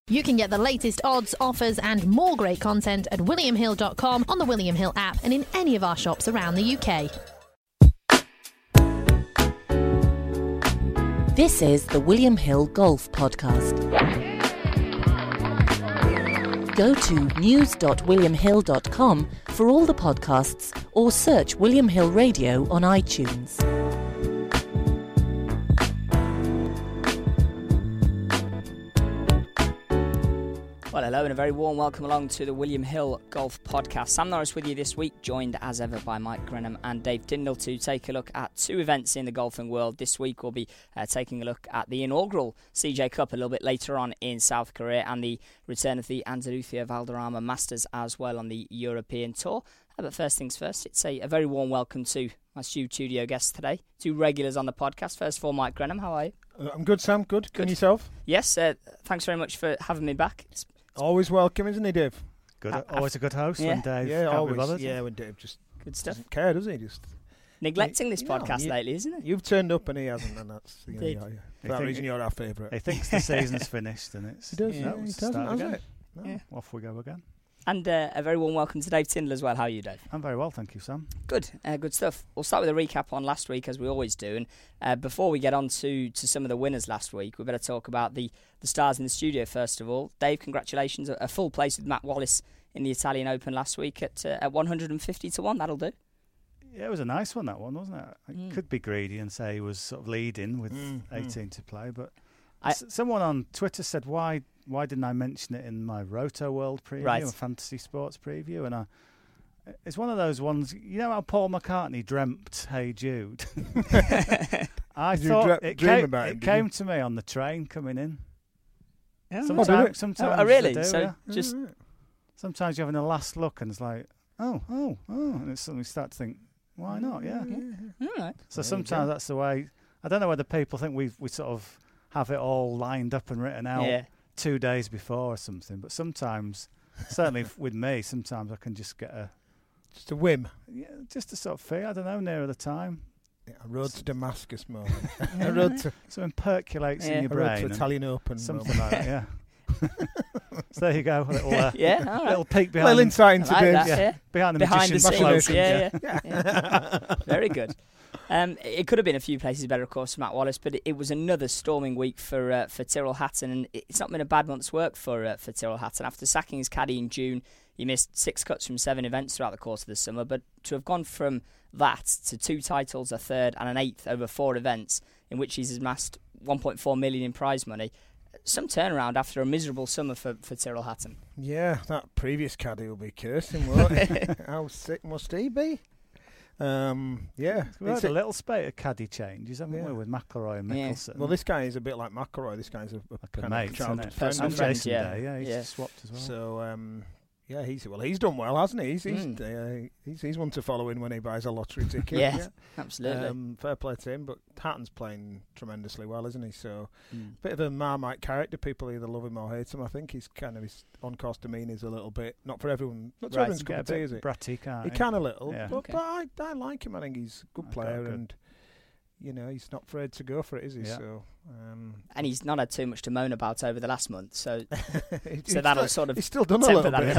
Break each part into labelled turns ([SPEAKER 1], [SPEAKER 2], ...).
[SPEAKER 1] You can get the latest odds, offers and more great content at williamhill.com, on the William Hill app and in any of our shops around the UK.
[SPEAKER 2] This is the William Hill Golf Podcast. Go to news.williamhill.com for all the podcasts or search William Hill Radio on iTunes.
[SPEAKER 3] Well, hello and a very warm welcome along to the William Hill Golf Podcast. Sam Norris with you this week, joined as ever by Mike Grenham and Dave Tyndall to take a look at two events in the golfing world. This week we'll be taking a look at the inaugural CJ Cup a little bit later on in South Korea and the return of the Andalucia Valderrama Masters as well on the European Tour. But first things first, it's a very warm welcome to my studio guests today, two regulars on the podcast. First of all, Mike Grenham, how are you?
[SPEAKER 4] I'm good, Sam. Good. And yourself?
[SPEAKER 3] Yes, thanks very much for having me back.
[SPEAKER 4] Always welcome, isn't he, Dave?
[SPEAKER 5] Good. Always a good host when Dave
[SPEAKER 4] always.
[SPEAKER 5] Be bothered.
[SPEAKER 4] Yeah, when Dave just
[SPEAKER 3] good stuff.
[SPEAKER 4] Doesn't care, does he? Just
[SPEAKER 3] neglecting this podcast lately, isn't it?
[SPEAKER 4] You've turned up and he hasn't, and that's for that reason you're our favourite.
[SPEAKER 5] He thinks the season's finished, and it's
[SPEAKER 4] he does. He doesn't, has it?
[SPEAKER 5] No. Yeah. Off we go again.
[SPEAKER 3] And a very warm welcome to Dave Tyndall as well. How are you, Dave?
[SPEAKER 5] I'm very well, thank you, Sam.
[SPEAKER 3] Good, good stuff. We'll start with a recap on last week, as we always do. And before we get on to some of the winners last week, we better talk about the stars in the studio first of all. Dave, congratulations. A full place with Matt Wallace in the Italian Open last week at 150 to 1. That'll do.
[SPEAKER 5] Yeah, it was a nice one, that one, wasn't it? It could be greedy and say he was sort of leading with 18 to play, but someone on Twitter said, why didn't I mention it in my Roto World preview, or Fantasy Sports preview? And it's one of those ones, you know how Paul McCartney dreamt Hey Jude? I thought it came to me on the train coming in.
[SPEAKER 3] Yeah.
[SPEAKER 5] Sometimes
[SPEAKER 3] really?
[SPEAKER 5] do,
[SPEAKER 3] so just
[SPEAKER 5] sometimes you're having a last look and it's like, oh, and it's suddenly start to think, why not? Yeah.
[SPEAKER 3] All right.
[SPEAKER 5] So sometimes that's the way. I don't know whether people think we sort of have it all lined up and written out 2 days before or something, but sometimes, certainly with me, sometimes I can just get a
[SPEAKER 4] whim.
[SPEAKER 5] Yeah, just a sort of feel, I don't know, near the time.
[SPEAKER 4] Yeah, a road to Damascus moment.
[SPEAKER 5] Something percolates in your brain.
[SPEAKER 4] A road to Italian Open
[SPEAKER 5] something like that, yeah. So there you go, a little, little peek behind.
[SPEAKER 4] Little insight into
[SPEAKER 5] behind the magician's
[SPEAKER 3] scenes.
[SPEAKER 5] cloak.
[SPEAKER 3] Yeah. Very good. It could have been a few places better, of course, for Matt Wallace, but it was another storming week for Tyrrell Hatton, and it's not been a bad month's work for Tyrrell Hatton. After sacking his caddy in June, he missed 6 cuts from 7 events throughout the course of the summer, but to have gone from that to 2 titles, a third and an 8th over 4 events, in which he's amassed 1.4 million in prize money, some turnaround after a miserable summer for Tyrrell Hatton.
[SPEAKER 4] Yeah, that previous caddy will be cursing, won't he? How sick must he be?
[SPEAKER 5] We had a little spate of caddy changes, haven't we, with McIlroy and Mickelson.
[SPEAKER 4] Well, this guy is a bit like McIlroy. This guy's a kind
[SPEAKER 5] mate,
[SPEAKER 4] of childhood
[SPEAKER 3] personal
[SPEAKER 4] friend.
[SPEAKER 3] friend.
[SPEAKER 5] He's swapped as well.
[SPEAKER 4] So, he's done well, hasn't he? He's one to follow in when he buys a lottery ticket.
[SPEAKER 3] Yeah, absolutely.
[SPEAKER 4] Fair play to him, but Hatton's playing tremendously well, isn't he? So, bit of a Marmite character. People either love him or hate him. I think his on-course demeanour is a little bit not for everyone. Not for everyone's cup of tea, is it?
[SPEAKER 5] Bratty, can't
[SPEAKER 4] he can a little,
[SPEAKER 5] yeah.
[SPEAKER 4] but I like him. I think he's a good player and. He's not afraid to go for it, is he?
[SPEAKER 5] Yeah.
[SPEAKER 4] So,
[SPEAKER 3] and he's not had too much to moan about over the last month, so that'll sort of
[SPEAKER 4] he's still done a little bit.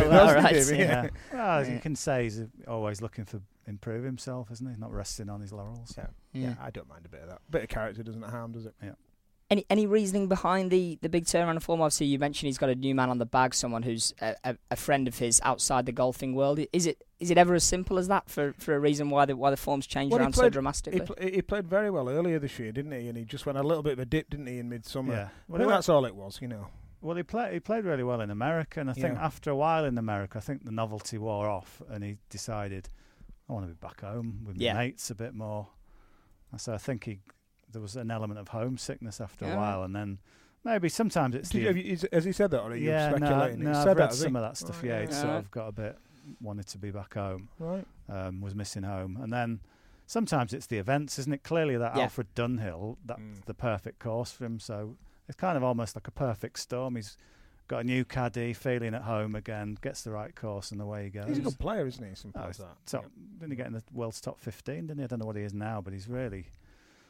[SPEAKER 5] Well, you can say he's always looking for improve himself, isn't he? Not resting on his laurels.
[SPEAKER 4] Yeah, I don't mind a bit of that. Bit of character doesn't harm, does it?
[SPEAKER 5] Yeah.
[SPEAKER 3] Any reasoning behind the big turnaround of form? Obviously, you mentioned he's got a new man on the bag, someone who's a friend of his outside the golfing world. Is it ever as simple as that for a reason why the form's changed around so dramatically?
[SPEAKER 4] He played very well earlier this year, didn't he? And he just went a little bit of a dip, didn't he, in midsummer?
[SPEAKER 5] Yeah.
[SPEAKER 4] Well, I think that's all it was,
[SPEAKER 5] Well, he played really well in America, and I think after a while in America, I think the novelty wore off, and he decided, I want to be back home with my mates a bit more. So I think there was an element of homesickness after a while, and then maybe sometimes it's
[SPEAKER 4] has he said that, or are you speculating?
[SPEAKER 5] No, I've read some of that stuff. He'd sort of got a bit wanted to be back home,
[SPEAKER 4] right?
[SPEAKER 5] Was missing home, and then sometimes it's the events, isn't it? Clearly, that Alfred Dunhill, that's the perfect course for him. So it's kind of almost like a perfect storm. He's got a new caddy, feeling at home again, gets the right course, and away he goes.
[SPEAKER 4] He's a good player, isn't he? Simple as that.
[SPEAKER 5] Didn't he get in the world's top 15? Didn't he? I don't know what he is now, but he's really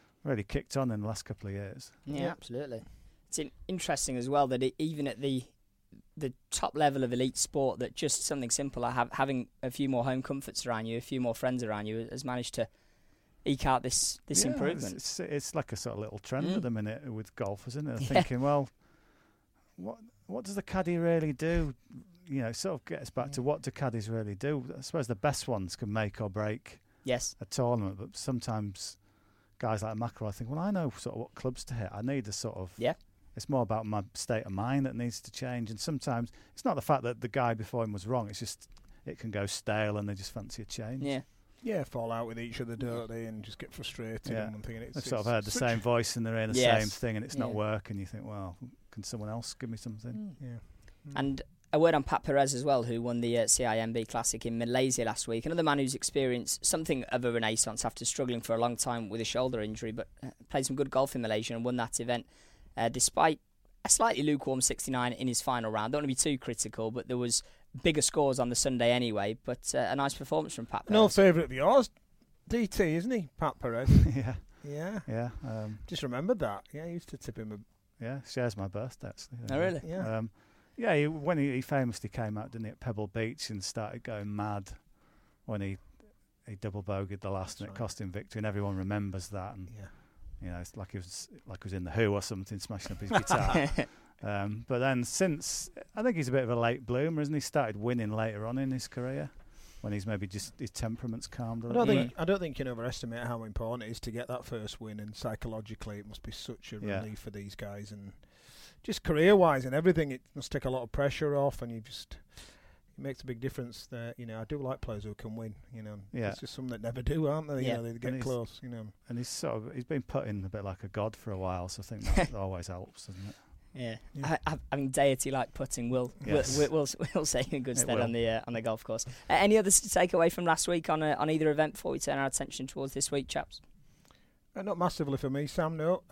[SPEAKER 5] kicked on in the last couple of years.
[SPEAKER 3] Yeah, absolutely. It's interesting as well that even at the the top level of elite sport that just something simple like having a few more home comforts around you, a few more friends around you, has managed to eke out this improvement.
[SPEAKER 5] It's like a sort of little trend at the minute with golf, isn't it? Thinking, well, what does the caddy really do? You know, it sort of gets back to what do caddies really do? I suppose the best ones can make or break a tournament, but sometimes guys like McIlroy think, well, I know sort of what clubs to hit. I need a sort of It's more about my state of mind that needs to change, and sometimes it's not the fact that the guy before him was wrong. It's just it can go stale, and they just fancy a change.
[SPEAKER 4] Yeah, fall out with each other, don't they, and just get frustrated. And thinking
[SPEAKER 5] I've sort of heard the same voice in their ear, the same thing, and it's not working. You think, well, can someone else give me something?
[SPEAKER 3] And a word on Pat Perez as well, who won the CIMB Classic in Malaysia last week. Another man who's experienced something of a renaissance after struggling for a long time with a shoulder injury, but played some good golf in Malaysia and won that event despite a slightly lukewarm 69 in his final round. Don't want to be too critical, but there was bigger scores on the Sunday anyway. But a nice performance from Pat Perez.
[SPEAKER 4] No favourite of yours, DT, isn't he, Pat Perez?
[SPEAKER 5] Yeah.
[SPEAKER 4] Just remembered that. Yeah, I used to tip him.
[SPEAKER 5] Shares my birthday, actually.
[SPEAKER 3] Oh, really?
[SPEAKER 5] Yeah. When he famously came out, didn't he, at Pebble Beach and started going mad when he double bogeyed the last, and it cost him victory, and everyone remembers that. And you know, it's like he was in the Who or something, smashing up his guitar. But then since, I think he's a bit of a late bloomer, isn't he? Started winning later on in his career when he's maybe just his temperament's calmed a little bit.
[SPEAKER 4] I don't think you can overestimate how important it is to get that first win, and psychologically it must be such a relief for these guys, and just career-wise and everything, it must take a lot of pressure off, and it makes a big difference. That I do like players who can win. It's just some that never do, aren't they? They get close.
[SPEAKER 5] And he's been put in a bit like a god for a while, so I think that always helps, doesn't it?
[SPEAKER 3] Yeah. Having deity like putting will say in good stead on the golf course. Any others to take away from last week on either event before we turn our attention towards this week, chaps?
[SPEAKER 4] Not massively for me, Sam. No.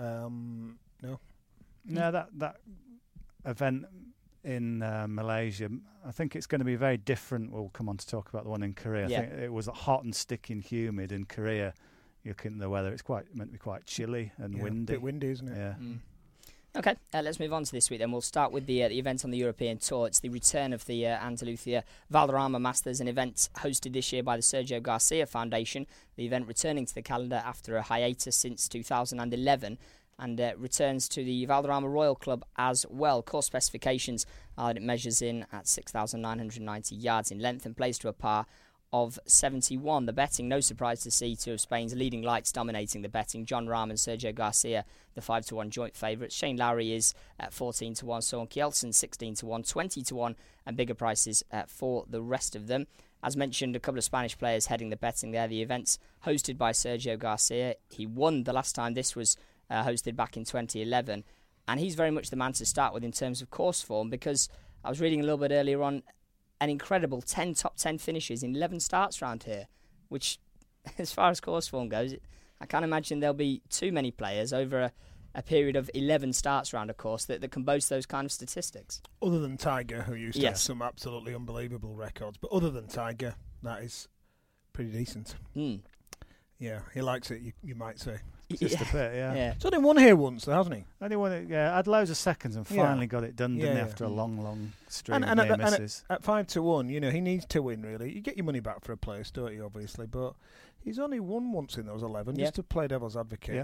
[SPEAKER 5] No, that event in Malaysia, I think it's going to be very different. We'll come on to talk about the one in Korea. I think it was hot and sticky, humid in Korea. You look at the weather; it's meant to be quite chilly and windy.
[SPEAKER 4] A bit windy, isn't it?
[SPEAKER 5] Yeah.
[SPEAKER 3] Okay, let's move on to this week then. We'll start with the event on the European Tour. It's the return of the Andalucia Valderrama Masters, an event hosted this year by the Sergio Garcia Foundation. The event returning to the calendar after a hiatus since 2011. And returns to the Valderrama Royal Club as well. Course specifications are that it measures in at 6,990 yards in length and plays to a par of 71. The betting, no surprise to see two of Spain's leading lights dominating the betting. Jon Rahm and Sergio Garcia, the 5-1 joint favourites. Shane Lowry is at 14-1, Søren Kjeldsen 16-1, 20-1, and bigger prices for the rest of them. As mentioned, a couple of Spanish players heading the betting there. The event's hosted by Sergio Garcia. He won the last time this was hosted back in 2011, and he's very much the man to start with in terms of course form, because I was reading a little bit earlier on, an incredible 10 top 10 finishes in 11 starts round here, which, as far as course form goes, I can't imagine there'll be too many players over a period of 11 starts round a course that can boast those kind of statistics.
[SPEAKER 4] Other than Tiger, who used to have some absolutely unbelievable records, but other than Tiger, that is pretty decent. Yeah, he likes it, you might say.
[SPEAKER 5] Just a bit, yeah.
[SPEAKER 4] He's only won here once, though, hasn't he?
[SPEAKER 5] Only won it, had loads of seconds and finally got it done, didn't he, after a long string of near misses.
[SPEAKER 4] At 5-1, he needs to win, really. You get your money back for a place, don't you, obviously, but he's only won once in those 11, just to play devil's advocate,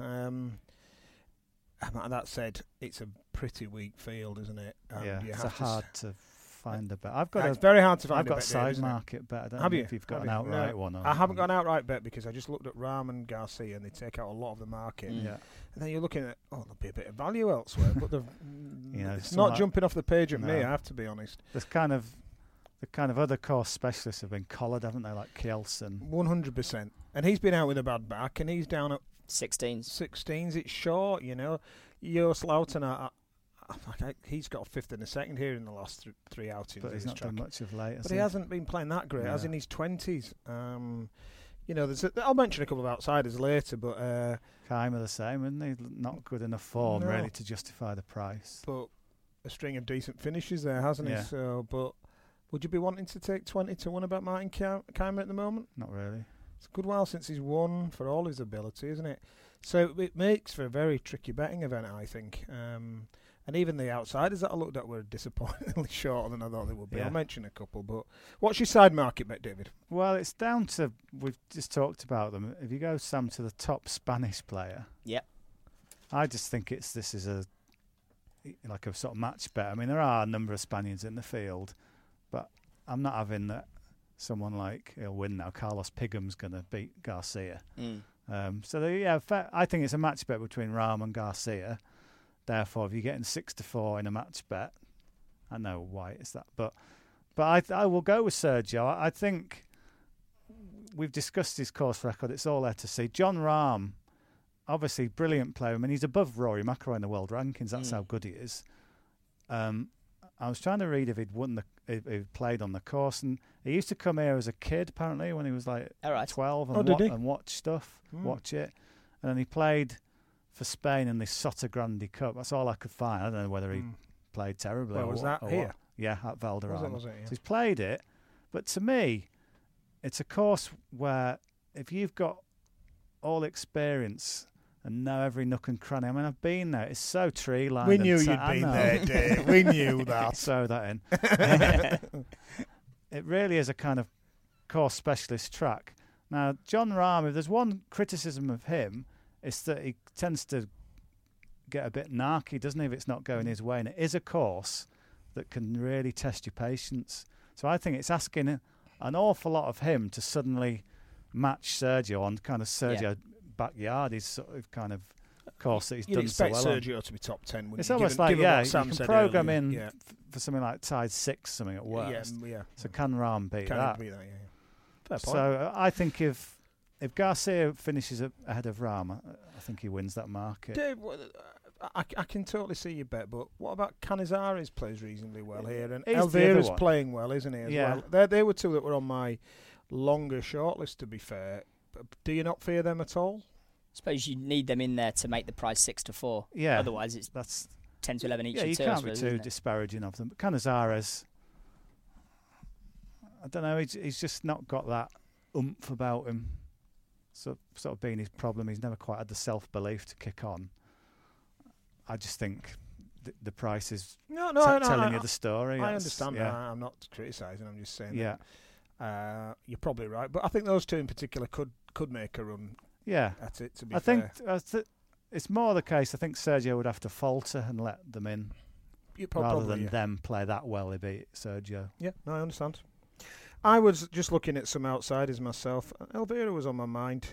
[SPEAKER 4] That said, it's a pretty weak field, isn't it?
[SPEAKER 5] It's hard to find a bet.
[SPEAKER 4] It's very hard to find.
[SPEAKER 5] I've got a side market bet. I don't know if you've got an outright one.
[SPEAKER 4] I haven't got an outright bet because I just looked at Rahm and Garcia, and they take out a lot of the market. And then you're looking at, there'll be a bit of value elsewhere, but it's not jumping off the page at me. I have to be honest.
[SPEAKER 5] There's the kind of other course specialists have been collared, haven't they? Like Kjeldsen.
[SPEAKER 4] 100%. And he's been out with a bad back, and he's down at
[SPEAKER 3] 16s.
[SPEAKER 4] It's short, Joost Luiten, he's got a fifth and a second here in the last three outings.
[SPEAKER 5] But he's not done much of late.
[SPEAKER 4] But he hasn't been playing that great, as in his 20s. I'll mention a couple of outsiders later, but
[SPEAKER 5] Keimer the same, isn't he? Not good enough form really to justify the price.
[SPEAKER 4] But a string of decent finishes there, hasn't he? So, but would you be wanting to take 20-1 about Martin Keimer at the moment?
[SPEAKER 5] Not really.
[SPEAKER 4] It's a good while since he's won for all his ability, isn't it? So it makes for a very tricky betting event, I think. And even the outsiders that I looked at were disappointingly shorter than I thought they would be.
[SPEAKER 5] Yeah.
[SPEAKER 4] I'll mention a couple, but what's your side market bet, David?
[SPEAKER 5] Well, it's down to, we've just talked about them. If you go, Sam, to the top Spanish player, I just think this is a sort of match bet. I mean, there are a number of Spaniards in the field, but I'm not having that someone like, he'll win now, Carlos Pigham's going to beat Garcia. I think it's a match bet between Rahm and Garcia. Therefore, if you're getting 6-4 in a match bet, I know why it's that, but I will go with Sergio. I think we've discussed his course record. It's all there to see. Jon Rahm, obviously brilliant player. I mean, he's above Rory McIlroy in the world rankings. That's how good he is. I was trying to read if he'd played on the course, and he used to come here as a kid, apparently, when he was like 12 and watch stuff, watch it, and then he played for Spain in the Sota Grande Cup. That's all I could find. I don't know whether he played terribly.
[SPEAKER 4] Where was that? Here?
[SPEAKER 5] Yeah, at Valderrama.
[SPEAKER 4] Was it, yeah.
[SPEAKER 5] So he's played it, but to me, it's a course where if you've got all experience and know every nook and cranny. I mean, I've been there. It's so tree-lined.
[SPEAKER 4] We knew you'd been there, Dave. We knew that.
[SPEAKER 5] Throw that in. It really is a kind of course specialist track. Now, Jon Rahm, if there's one criticism of him, it's that he tends to get a bit narky, doesn't he, if it's not going his way. And it is a course that can really test your patience. So I think it's asking an awful lot of him to suddenly match Sergio on kind of Sergio backyard. His sort of kind of course that he's done so well.
[SPEAKER 4] You'd expect Sergio to be top 10.
[SPEAKER 5] It's almost like, you can program in for something like tied 6, something at worst. So can Rahm beat that?
[SPEAKER 4] Fair point.
[SPEAKER 5] So I think if Garcia finishes ahead of Rahm, I think he wins that market.
[SPEAKER 4] Dave, I can totally see your bet, but what about Canizares plays reasonably well here, and Elvira's playing well, isn't he, as well? They were two that were on my longer shortlist, to be fair. Do you not fear them at all?
[SPEAKER 3] I suppose you need them in there to make the price 6-4.
[SPEAKER 5] Yeah.
[SPEAKER 3] Otherwise, that's 10 to 11 each.
[SPEAKER 5] Yeah, you can't be too disparaging of them. But Canizares, I don't know. He's just not got that oomph about him. So sort of being his problem, he's never quite had the self-belief to kick on. I just think the price is telling you the story.
[SPEAKER 4] I understand that. I'm not criticising. I'm just saying. That, you're probably right, but I think those two in particular could make a run.
[SPEAKER 5] Yeah,
[SPEAKER 4] at it. To be
[SPEAKER 5] fair, I think it's more the case. I think Sergio would have to falter and let them in, rather than them play that well. They beat Sergio.
[SPEAKER 4] Yeah, no, I understand. I was just looking at some outsiders myself. Elvira was on my mind.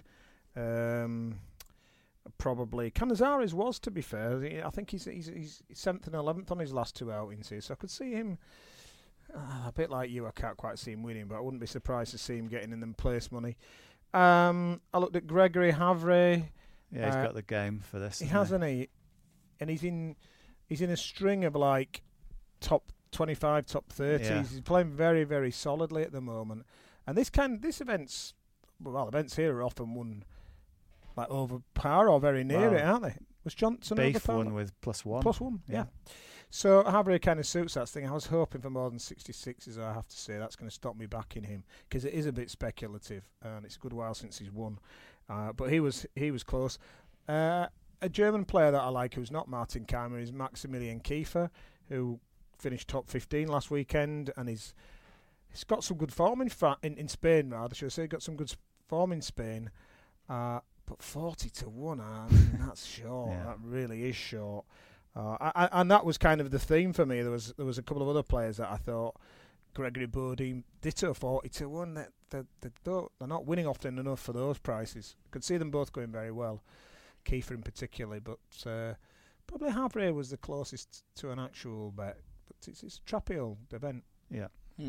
[SPEAKER 4] Probably Canizares was, to be fair. I think he's 7th and 11th on his last 2 outings here, so I could see him a bit like you. I can't quite see him winning, but I wouldn't be surprised to see him getting in them place money. I looked at Gregory Havre.
[SPEAKER 5] Yeah, he's got the game for this.
[SPEAKER 4] He hasn't he? And he's in a string of like top 25, top 30s. Yeah. He's playing very, very solidly at the moment. And events here are often won like over par or very near it, aren't they? Was Johnson over par?
[SPEAKER 5] Won with +1.
[SPEAKER 4] +1, yeah. So Havre kind of suits that thing. I was hoping for more than 66s, I have to say. That's going to stop me backing him because it is a bit speculative, and it's a good while since he's won. But he was close. A German player that I like who's not Martin Keimer is Maximilian Kiefer, who finished top 15 last weekend, and he's got some good form in Spain, rather, should I say. He's got some good form in Spain. But 40-1, I mean, that's short. Yeah. That really is short. And that was kind of the theme for me. There was a couple of other players that I thought, Gregory Bodine, ditto 40-1. They're not winning often enough for those prices. I could see them both going very well, Kiefer in particular, but probably Havre was the closest to an actual bet. But it's a Trappill event.
[SPEAKER 5] Yeah.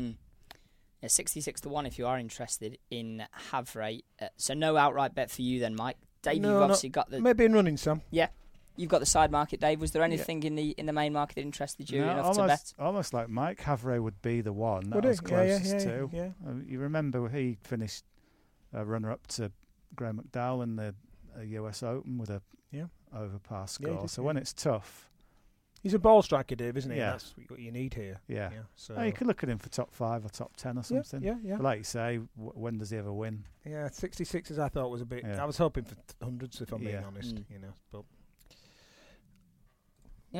[SPEAKER 3] 66-1 if you are interested in Havre. So no outright bet for you then, Mike. Dave, you've obviously got the...
[SPEAKER 4] Maybe in running, Sam.
[SPEAKER 3] Yeah. You've got the side market, Dave. Was there anything in the main market that interested you enough to bet?
[SPEAKER 5] Almost like Mike, Havre would be the one that was closest to.
[SPEAKER 4] Yeah.
[SPEAKER 5] You remember he finished runner-up to Graham McDowell in the US Open with a over par score. So when it's tough...
[SPEAKER 4] He's a ball striker, Dave, isn't he?
[SPEAKER 5] Yeah.
[SPEAKER 4] That's what you need here.
[SPEAKER 5] Yeah. So you could look at him for top 5 or top 10 or something.
[SPEAKER 4] Yeah.
[SPEAKER 5] But like you say, when does he ever win?
[SPEAKER 4] Yeah, 66s I thought was a bit... I was hoping for hundreds, if I'm being honest. But...
[SPEAKER 3] Okay.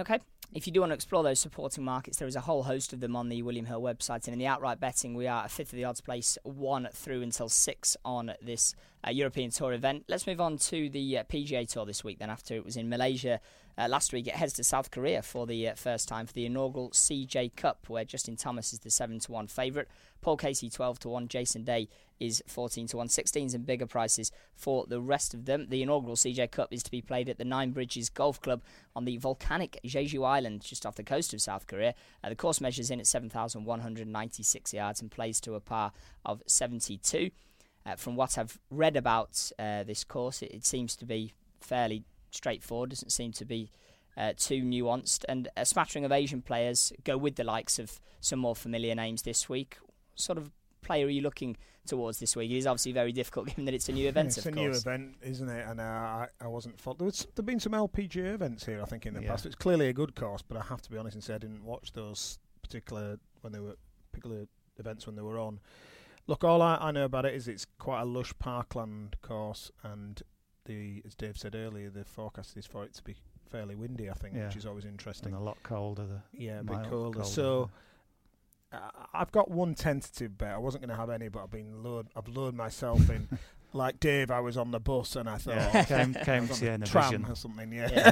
[SPEAKER 3] If you do want to explore those supporting markets, there is a whole host of them on the William Hill website. And in the outright betting, we are a fifth of the odds, place 1 through until 6 on this European Tour event. Let's move on to the PGA Tour this week then. After it was in Malaysia last week, it heads to South Korea for the first time for the inaugural CJ Cup, where Justin Thomas is the 7-1 favourite. Paul Casey 12-1, Jason Day is 14-1, 16s and bigger prices for the rest of them. The inaugural CJ Cup is to be played at the Nine Bridges Golf Club on the volcanic Jeju Island, just off the coast of South Korea. The course measures in at 7,196 yards and plays to a par of 72. From what I've read about this course, it seems to be fairly straightforward, doesn't seem to be too nuanced, and a smattering of Asian players go with the likes of some more familiar names this week. What sort of player are you looking towards this week? It is obviously very difficult given that it's a new event,
[SPEAKER 4] it's
[SPEAKER 3] of course.
[SPEAKER 4] It's a new event, isn't it? And I wasn't thought there've been some LPGA events here, I think, in the past. It's clearly a good course, but I have to be honest and say I didn't watch those particular events when they were on. Look, all I know about it is it's quite a lush parkland course, and as Dave said earlier, the forecast is for it to be fairly windy, I think, which is always interesting.
[SPEAKER 5] And a lot colder.
[SPEAKER 4] A bit colder. So I've got one tentative bet. I wasn't going to have any, but I've lured myself in. Like Dave, I was on the bus and I thought
[SPEAKER 5] came to you in a
[SPEAKER 4] tram
[SPEAKER 5] vision
[SPEAKER 4] or something.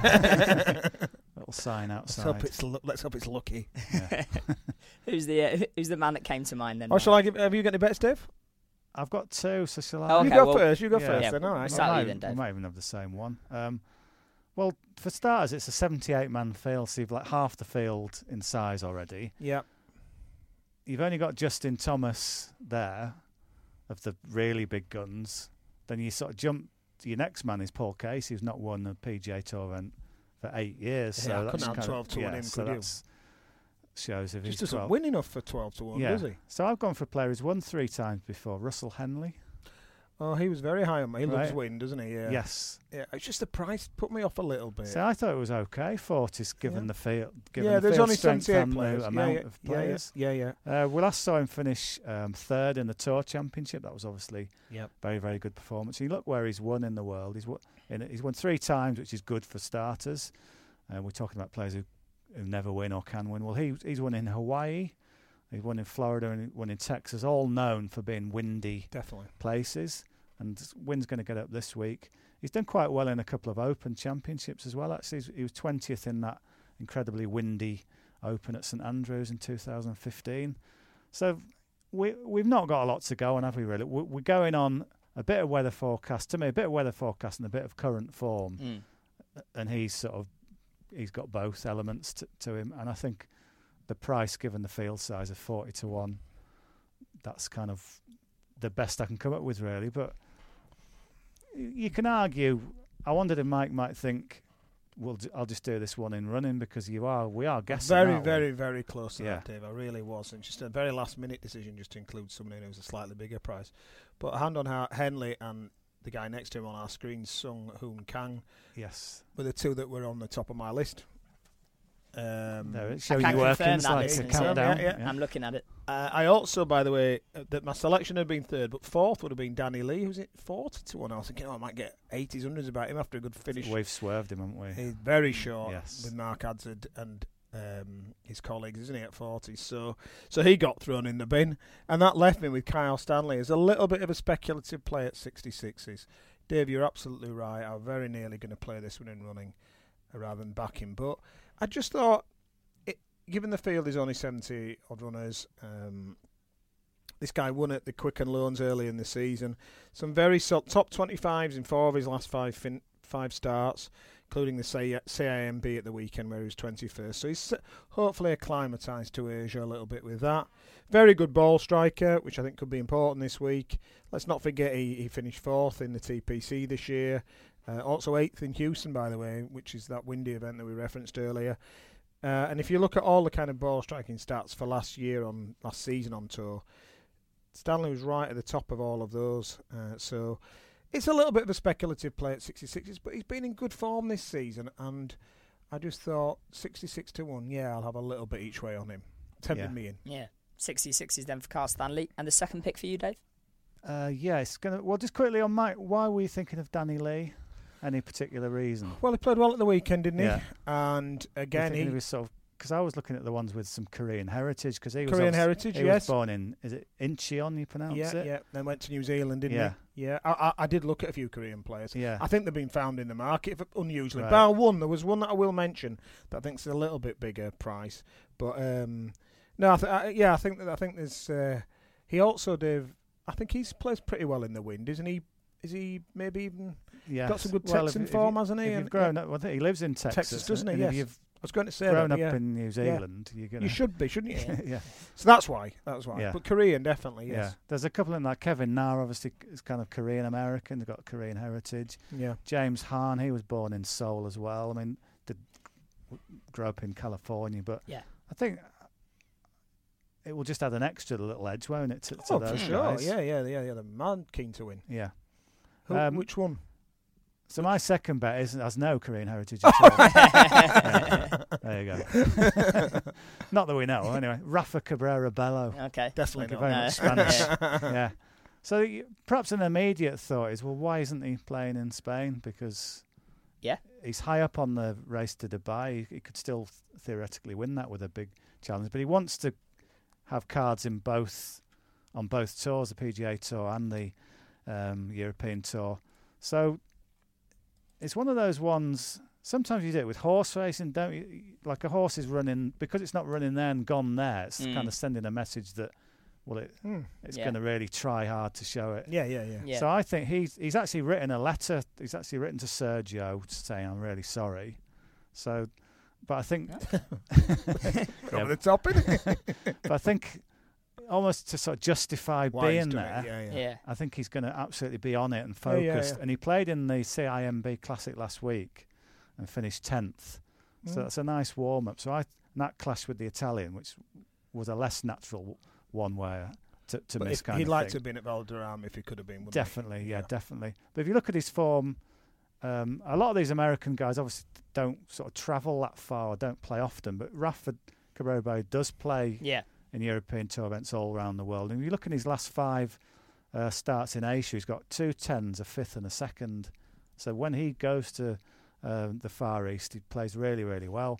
[SPEAKER 5] Little sign outside.
[SPEAKER 4] Let's hope it's lucky.
[SPEAKER 5] Yeah.
[SPEAKER 3] Who's the man that came to mind then?
[SPEAKER 4] Oh, shall I give? Have you got any bets, Dave?
[SPEAKER 5] I've got 2, so shall I?
[SPEAKER 3] Oh, okay,
[SPEAKER 4] You go first. Then, all right.
[SPEAKER 5] We might even have the same one. Well, for starters, it's a 78-man field, so you've like half the field in size already.
[SPEAKER 4] Yeah.
[SPEAKER 5] You've only got Justin Thomas there, of the really big guns. Then you sort of jump to your next man is Paul Casey, who's not won a PGA Tour event for 8 years.
[SPEAKER 4] Yeah,
[SPEAKER 5] so
[SPEAKER 4] couldn't have 12 to win him,
[SPEAKER 5] so
[SPEAKER 4] could you?
[SPEAKER 5] Shows if
[SPEAKER 4] Just
[SPEAKER 5] he's
[SPEAKER 4] doesn't
[SPEAKER 5] 12.
[SPEAKER 4] win enough for 12 to 1, does he?
[SPEAKER 5] So I've gone for a player who's won 3 times before, Russell Henley.
[SPEAKER 4] Oh, he was very high on me. He loves win, doesn't he? Yeah.
[SPEAKER 5] Yes.
[SPEAKER 4] Yeah, it's just the price put me off a little bit.
[SPEAKER 5] So I thought it was okay, 40s, given the field, given
[SPEAKER 4] the
[SPEAKER 5] there's
[SPEAKER 4] field
[SPEAKER 5] only
[SPEAKER 4] strength
[SPEAKER 5] 78
[SPEAKER 4] and
[SPEAKER 5] players.
[SPEAKER 4] the
[SPEAKER 5] Amount of players.
[SPEAKER 4] Yeah.
[SPEAKER 5] We last saw him finish 3rd in the Tour Championship. That was obviously very, very good performance. You look where he's won in the world. He's won 3 times, which is good for starters. We're talking about players who never win or can win. Well, he's won in Hawaii. He's won in Florida and won in Texas, all known for being windy places. And Wynn's going to get up this week. He's done quite well in a couple of Open Championships as well. Actually, he was 20th in that incredibly windy Open at St Andrews in 2015. So we've not got a lot to go on, have we, really? We're going on a bit of weather forecast. To me, a bit of weather forecast and a bit of current form. And he's got both elements to him. And I think the price, given the field size of 40 to 1, that's kind of the best I can come up with, really. But you can argue. I wondered if Mike might think, I'll just do this one in running, because we are guessing.
[SPEAKER 4] Very, very, very close to that, Dave. I really was. And just a very last-minute decision just to include someone who was a slightly bigger price. But a hand on heart, Henley and the guy next to him on our screen, Sung Hoon Kang, were the 2 that were on the top of my list.
[SPEAKER 5] It's showing you workings like a countdown.
[SPEAKER 3] Yeah. I'm looking at it.
[SPEAKER 4] I also, by the way, that my selection had been 3rd, but 4th would have been Danny Lee. Who's it? 40 to 1. I was thinking, I might get 80s, 100s about him after a good finish.
[SPEAKER 5] We've swerved him, haven't we?
[SPEAKER 4] He's very short with Mark Hazzard and his colleagues, isn't he, at 40? So he got thrown in the bin, and that left me with Kyle Stanley as a little bit of a speculative play at 66s. Dave, you're absolutely right. I'm very nearly going to play this one in running rather than back him, but I just thought, given the field is only 70 odd runners, this guy won at the Quicken Loans early in the season. Some very top 25s in 4 of his last 5 starts, including the CIMB at the weekend where he was 21st. So he's hopefully acclimatised to Asia a little bit with that. Very good ball striker, which I think could be important this week. Let's not forget he finished 4th in the TPC this year. Also 8th in Houston, by the way, which is that windy event that we referenced earlier. And if you look at all the kind of ball striking stats for last season on tour, Stanley was right at the top of all of those. So it's a little bit of a speculative play at 66s, but he's been in good form this season. And I just thought 66 to 1, I'll have a little bit each way on him. Tempted me in.
[SPEAKER 3] Yeah, 66s then for Carl Stanley. And the second pick for you, Dave?
[SPEAKER 5] It's gonna. Well, just quickly on Mike, why were you thinking of Danny Lee? Any particular reason?
[SPEAKER 4] Well, he played well at the weekend, didn't he?
[SPEAKER 5] Yeah.
[SPEAKER 4] And again, he
[SPEAKER 5] was sort of, because I was looking at the ones with some Korean heritage, because he was
[SPEAKER 4] Korean heritage.
[SPEAKER 5] He was born in, is it Incheon? You pronounce it?
[SPEAKER 4] Yeah. Then went to New Zealand, didn't he? Yeah. I did look at a few Korean players.
[SPEAKER 5] Yeah.
[SPEAKER 4] I think they've been found in the market unusually.
[SPEAKER 5] Right.
[SPEAKER 4] Bar one, there was one that I will mention that I think's a little bit bigger price, but no, I think there's. He also, Dave, I think he's plays pretty well in the wind, isn't he? Is he maybe even got some good Texan form, hasn't he?
[SPEAKER 5] If you've grown up, he lives in Texas,
[SPEAKER 4] doesn't he?
[SPEAKER 5] Yes.
[SPEAKER 4] If you've I was going to say
[SPEAKER 5] grown
[SPEAKER 4] that,
[SPEAKER 5] up in New Zealand,
[SPEAKER 4] you should be, shouldn't you?
[SPEAKER 5] Yeah.
[SPEAKER 4] So that's why.
[SPEAKER 5] Yeah.
[SPEAKER 4] But Korean, definitely, yes.
[SPEAKER 5] Yeah. There's a couple in like Kevin Na, obviously, is kind of Korean American. They've got Korean heritage.
[SPEAKER 4] Yeah.
[SPEAKER 5] James Hahn, he was born in Seoul as well. I mean, grew up in California, but I think it will just add an extra little edge, won't it? To those
[SPEAKER 4] for sure.
[SPEAKER 5] guys.
[SPEAKER 4] Yeah. They're man keen to win.
[SPEAKER 5] Yeah.
[SPEAKER 4] Which one?
[SPEAKER 5] So my second bet has no Korean heritage at all. Yeah. There you go. Not that we know, anyway. Rafa Cabrera Bello.
[SPEAKER 3] Okay.
[SPEAKER 4] Definitely not.
[SPEAKER 5] Very much Spanish. Yeah. So perhaps an immediate thought is, well, why isn't he playing in Spain? Because he's high up on the race to Dubai. He could still theoretically win that with a big challenge. But he wants to have cards on both tours, the PGA Tour and the European Tour. So it's one of those ones. Sometimes you do it with horse racing, don't you? Like a horse is running, because it's not running there and gone there. It's kind of sending a message that, well, it's going to really try hard to show it.
[SPEAKER 4] Yeah.
[SPEAKER 5] So I think he's actually written a letter. He's actually written to Sergio saying, "I'm really sorry." So, but I think
[SPEAKER 4] over the top, isn't it?
[SPEAKER 5] But I think almost to sort of justify being there, I think he's going to absolutely be on it and focused. And he played in the CIMB Classic last week and finished 10th. So that's a nice warm-up. So that clashed with the Italian, which was a less natural one where to miss kind of thing.
[SPEAKER 4] He'd like to have been at Valderrama if he could have been, wouldn't
[SPEAKER 5] he? Definitely. But if you look at his form, a lot of these American guys obviously don't sort of travel that far or don't play often, but Rafa Cabrera does play in European Tour events all around the world. And if you look at his last 5 starts in Asia, he's got 2 10s, a 5th and a 2nd. So when he goes to the Far East, he plays really, really well.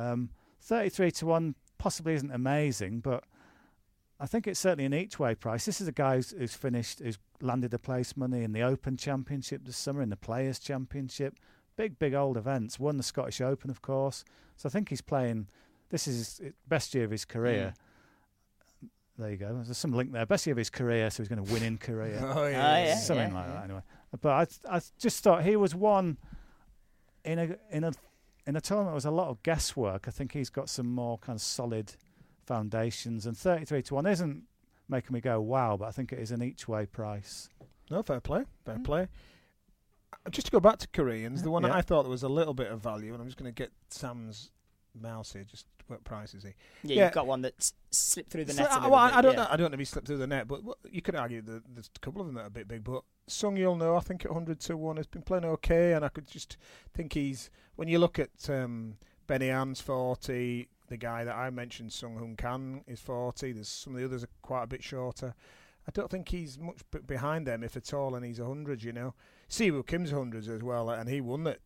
[SPEAKER 5] 33-1 possibly isn't amazing, but I think it's certainly an each-way price. This is a guy who's landed a place money in the Open Championship this summer, in the Players Championship. Big old events. Won the Scottish Open, of course. So I think he's playing. This is his best year of his career. There you go. There's some link there. Best year of his career, so he's going to win in Korea. Something like that, anyway. But I just thought he was one in a tournament. There was a lot of guesswork. I think he's got some more kind of solid foundations, and 33-1 isn't making me go wow, but I think it is an each-way price.
[SPEAKER 4] No, fair play. Just to go back to Koreans, the one that I thought there was a little bit of value, and I'm just going to get Sam's mouse here. Just what price is he?
[SPEAKER 3] Yeah, you've got one that slipped through the net.
[SPEAKER 4] I don't know. I don't know if he slipped through the net, but you could argue that there's a couple of them that are a bit big. But Sung Yul No, I think at 100-1 has been playing okay, and I could just think when you look at Benny Ann's 40. The guy that I mentioned, Sung Hoon Kan, is 40. There's some of the others are quite a bit shorter. I don't think he's much behind them, if at all, and he's 100, you know. Siwoo Kim's 100s as well, and he won the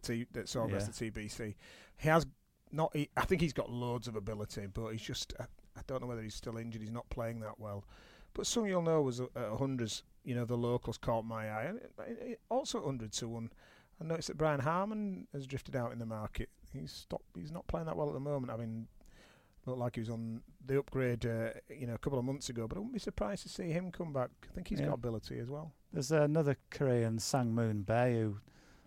[SPEAKER 4] TBC. He has not. I think he's got loads of ability, but he's just. I don't know whether he's still injured. He's not playing that well. But Sung Yul No was at 100s. You know, the locals caught my eye. And also at 100-1. I noticed that Brian Harman has drifted out in the market. He's not playing that well at the moment. I mean, looked like he was on the upgrade, a couple of months ago. But I wouldn't be surprised to see him come back. I think he's got ability as well.
[SPEAKER 5] There's another Korean, Sang Moon Bae, who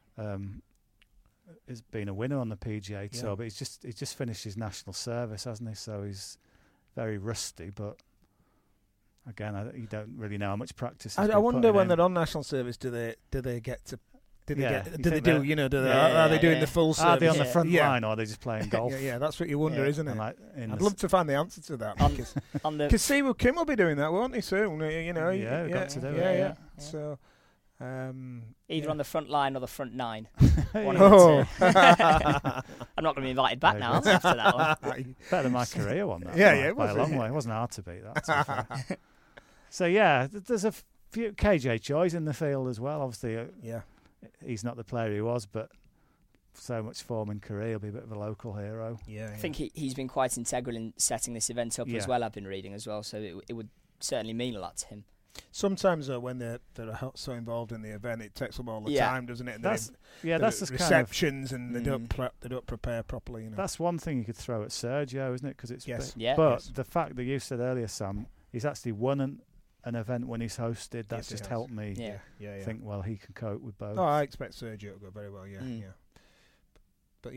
[SPEAKER 5] has been a winner on the PGA Tour, but he's just finished his national service, hasn't he? So he's very rusty. But again, you don't really know how much practice.
[SPEAKER 4] I wonder when they're on national service, do they get to? Are they doing the full service?
[SPEAKER 5] Are they on the front line, or are they just playing golf?
[SPEAKER 4] Yeah, that's what you wonder, isn't it?
[SPEAKER 5] I'd
[SPEAKER 4] love to find the answer to that. Because Siwoo Kim will be doing that, won't he, soon?
[SPEAKER 5] Got to do it.
[SPEAKER 4] So,
[SPEAKER 3] either on the front line or the front 9. One of the two. I'm not going to be invited back now after that one.
[SPEAKER 5] Better than my career one, that.
[SPEAKER 4] It
[SPEAKER 5] by
[SPEAKER 4] was
[SPEAKER 5] a long way. It wasn't hard to beat that. So there's a few KJ Choi's in the field as well. Obviously, he's not the player he was, but so much form in Korea, he'll be a bit of a local hero.
[SPEAKER 3] I think he's been quite integral in setting this event up as well, I've been reading as well, so it would certainly mean a lot to him.
[SPEAKER 4] Sometimes when they're so involved in the event, it takes them all the time, doesn't it? And
[SPEAKER 5] that's the
[SPEAKER 4] receptions, and they don't prepare properly. You know?
[SPEAKER 5] That's one thing you could throw at Sergio, isn't it? Because it's the fact that you said earlier, Sam, he's actually won an event when he's hosted. That's just helped me think. Well, he can cope with both.
[SPEAKER 4] Oh, I expect Sergio to go very well. Yeah. But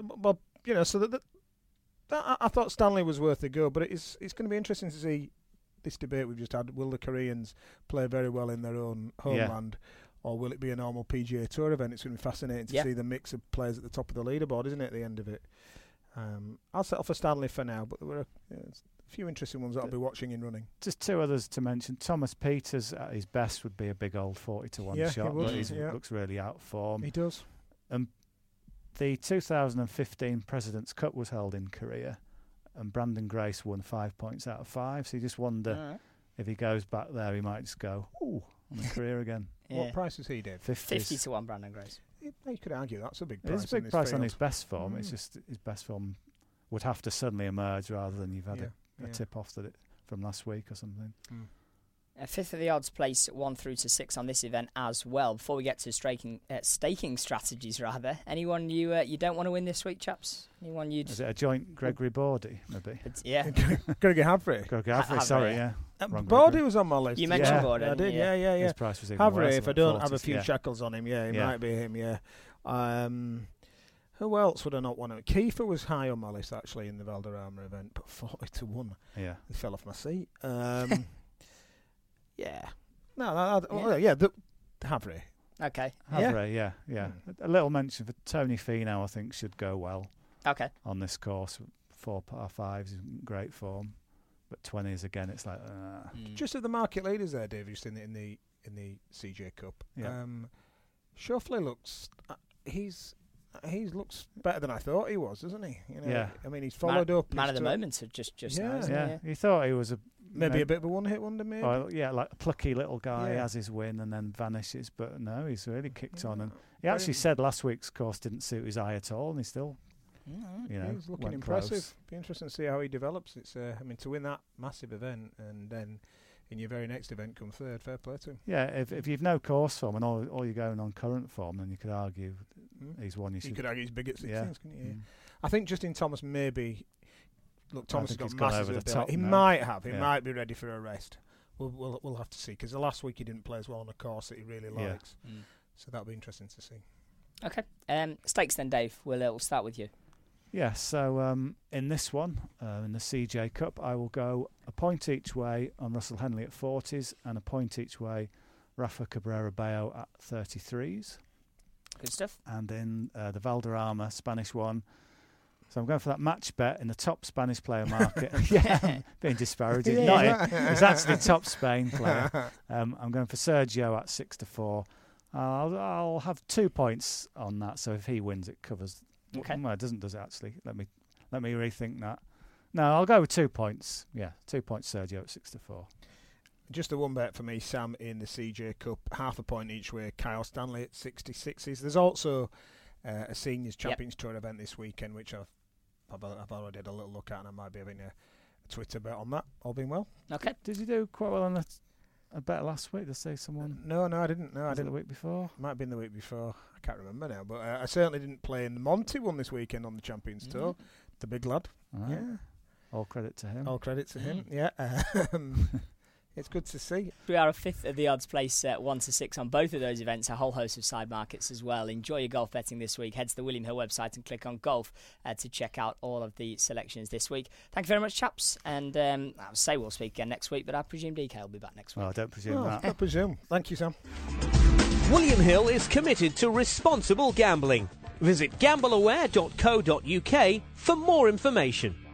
[SPEAKER 4] I thought Stanley was worth a go, but it's going to be interesting to see this debate we've just had. Will the Koreans play very well in their own homeland, or will it be a normal PGA Tour event? It's going to be fascinating to see the mix of players at the top of the leaderboard, isn't it, at the end of it? I'll settle for Stanley for now, but there were a few interesting ones that I'll be watching in running.
[SPEAKER 5] Just two others to mention. Thomas Pieters at his best would be a big old 40-1 shot, but he looks really out of form.
[SPEAKER 4] He does.
[SPEAKER 5] The 2015 President's Cup was held in Korea, and Brandon Grace won 5 points out of 5. So you just wonder if he goes back there, he might just go, ooh, on the career again.
[SPEAKER 4] What price is he, Dave?
[SPEAKER 3] 50-1, Brandon Grace.
[SPEAKER 4] You could argue that's a big price.
[SPEAKER 5] It's a big price on his best form. It's just his best form would have to suddenly emerge rather than you've had a tip off from last week or something.
[SPEAKER 3] A fifth of the odds place 1 through to 6 on this event as well. Before we get to staking strategies, rather, anyone you don't want to win this week, chaps? Anyone you'd?
[SPEAKER 5] Is it a joint Gregory Bordy, maybe?
[SPEAKER 4] Gregory Havre.
[SPEAKER 5] Sorry,
[SPEAKER 4] Bordy was on my list.
[SPEAKER 3] You mentioned Bordy.
[SPEAKER 4] I did. Yeah.
[SPEAKER 5] His price was even
[SPEAKER 4] Havre,
[SPEAKER 5] worse,
[SPEAKER 4] if I don't have a few shackles on him, he might be him. Who else would I not want to? Kiefer was high on my list actually in the Valderrama event, but 40-1.
[SPEAKER 5] Yeah,
[SPEAKER 4] he fell off my seat.
[SPEAKER 3] Yeah.
[SPEAKER 4] The Havre.
[SPEAKER 3] Okay.
[SPEAKER 5] Havre, yeah. A little mention for Tony Finau, I think, should go well.
[SPEAKER 3] Okay.
[SPEAKER 5] On this course, 4 par 5s, in great form, but 20s again, it's like.
[SPEAKER 4] Just at the market leaders there, Dave, just in the CJ Cup.
[SPEAKER 5] Yeah.
[SPEAKER 4] Schauffele looks. He's looks better than I thought he was, doesn't he? I mean, he's followed up.
[SPEAKER 3] Man of the moment, just now.
[SPEAKER 5] Yeah. He thought he was
[SPEAKER 4] maybe a bit of a one-hit wonder, maybe.
[SPEAKER 5] Oh, like a plucky little guy has his win and then vanishes. But no, he's really kicked on, and he actually said last week's course didn't suit his eye at all, and he still,
[SPEAKER 4] he's looking impressive. Close. Be interesting to see how he develops. It's, to win that massive event and then in your very next event come third, fair play to him.
[SPEAKER 5] Yeah, if you've no course form and all you're going on current form, then you could argue he's one you should.
[SPEAKER 4] You could argue he's big at 16s, couldn't you? I think Justin Thomas maybe. Look, Thomas has got massive ability. He might have. He might be ready for a rest. We'll have to see, because the last week he didn't play as well on a course that he really likes. So that'll be interesting to see.
[SPEAKER 3] Okay. Stakes then, Dave. We'll start with you.
[SPEAKER 5] Yeah, so in this one, in the CJ Cup, I will go a point each way on Russell Henley at 40s and a point each way Rafa Cabrera Bello at 33s.
[SPEAKER 3] Good stuff.
[SPEAKER 5] And in the Valderrama Spanish one, so I'm going for that match bet in the top Spanish player market. Being disparaging. It's actually top Spain player. I'm going for Sergio at 6-4. I'll have 2 points on that, so if he wins, it covers.
[SPEAKER 3] Okay.
[SPEAKER 5] Well, it doesn't, does it, actually? Let me rethink that. No, I'll go with 2 points. Yeah, 2 points Sergio at 6-4.
[SPEAKER 4] Just a one bet for me, Sam, in the CJ Cup. Half a point each way, Kyle Stanley at 66s. There's also a Seniors Champions Tour event this weekend, which I've already had a little look at, and I might be having a Twitter bet on that, all being well.
[SPEAKER 3] Okay.
[SPEAKER 5] Did you do quite well on a bet last week? Did I say someone?
[SPEAKER 4] No, I didn't. No, I didn't.
[SPEAKER 5] The week before?
[SPEAKER 4] Might have been the week before. I can't remember now, but I certainly didn't play in the Monty one this weekend on the Champions Tour. The big lad.
[SPEAKER 5] Yeah. All credit to him.
[SPEAKER 4] All credit to him, yeah. It's good to see.
[SPEAKER 3] We are a fifth of the odds place 1 to 6 on both of those events, a whole host of side markets as well. Enjoy your golf betting this week. Head to the William Hill website and click on golf to check out all of the selections this week. Thank you very much, chaps. And I'll say we'll speak again next week, but I presume DK will be back next week.
[SPEAKER 5] Well, I don't presume that.
[SPEAKER 4] I presume. Thank you, Sam.
[SPEAKER 6] William Hill is committed to responsible gambling. Visit gambleaware.co.uk for more information.